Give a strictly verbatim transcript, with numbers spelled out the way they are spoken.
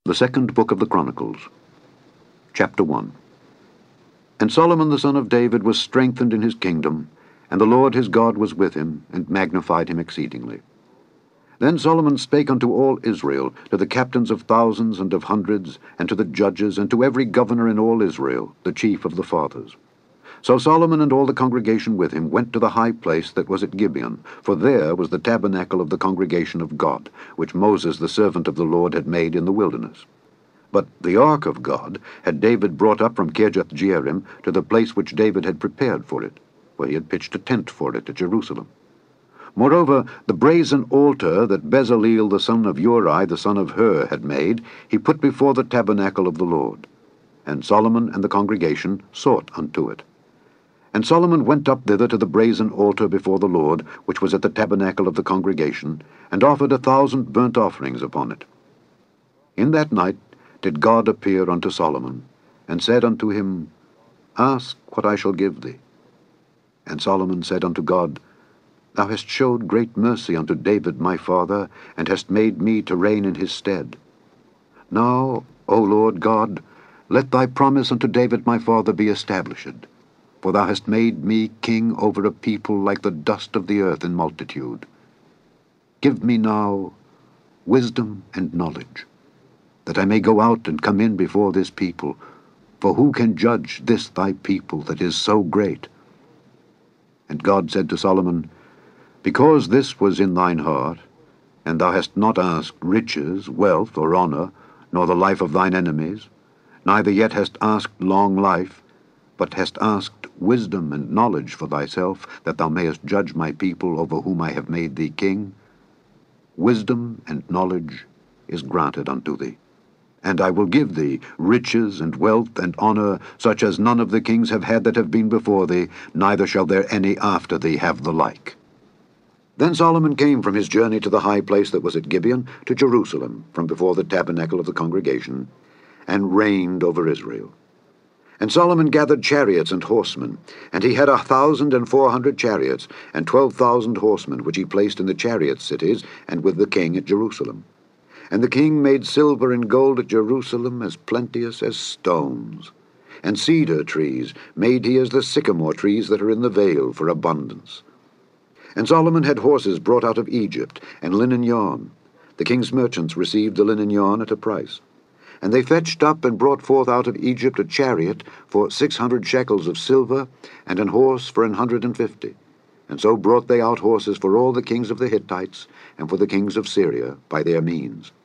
The second book of the Chronicles, chapter one. And Solomon the son of David was strengthened in his kingdom, and the Lord his God was with him, and magnified him exceedingly. Then Solomon spake unto all Israel, to the captains of thousands and of hundreds, and to the judges, and to every governor in all Israel, the chief of the fathers. So Solomon and all the congregation with him went to the high place that was at Gibeon, for there was the tabernacle of the congregation of God, which Moses the servant of the Lord had made in the wilderness. But the ark of God had David brought up from Kirjath-jearim to the place which David had prepared for it, where he had pitched a tent for it at Jerusalem. Moreover, the brazen altar that Bezaleel the son of Uri the son of Hur had made, he put before the tabernacle of the Lord. And Solomon and the congregation sought unto it. And Solomon went up thither to the brazen altar before the Lord, which was at the tabernacle of the congregation, and offered a thousand burnt offerings upon it. In that night did God appear unto Solomon, and said unto him, Ask what I shall give thee. And Solomon said unto God, Thou hast showed great mercy unto David my father, and hast made me to reign in his stead. Now, O Lord God, let thy promise unto David my father be established. For thou hast made me king over a people like the dust of the earth in multitude. Give me now wisdom and knowledge, that I may go out and come in before this people. For who can judge this thy people that is so great? And God said to Solomon, Because this was in thine heart, and thou hast not asked riches, wealth, or honour, nor the life of thine enemies, neither yet hast asked long life, but hast asked wisdom and knowledge for thyself, that thou mayest judge my people over whom I have made thee king, wisdom and knowledge is granted unto thee. And I will give thee riches and wealth and honour, such as none of the kings have had that have been before thee, neither shall there any after thee have the like. Then Solomon came from his journey to the high place that was at Gibeon, to Jerusalem, from before the tabernacle of the congregation, and reigned over Israel. And Solomon gathered chariots and horsemen, and he had a thousand and four hundred chariots, and twelve thousand horsemen, which he placed in the chariot cities, and with the king at Jerusalem. And the king made silver and gold at Jerusalem as plenteous as stones. And cedar trees made he as the sycamore trees that are in the vale, for abundance. And Solomon had horses brought out of Egypt, and linen yarn. The king's merchants received the linen yarn at a price. And they fetched up and brought forth out of Egypt a chariot for six hundred shekels of silver, and an horse for an hundred and fifty. And so brought they out horses for all the kings of the Hittites, and for the kings of Syria, by their means.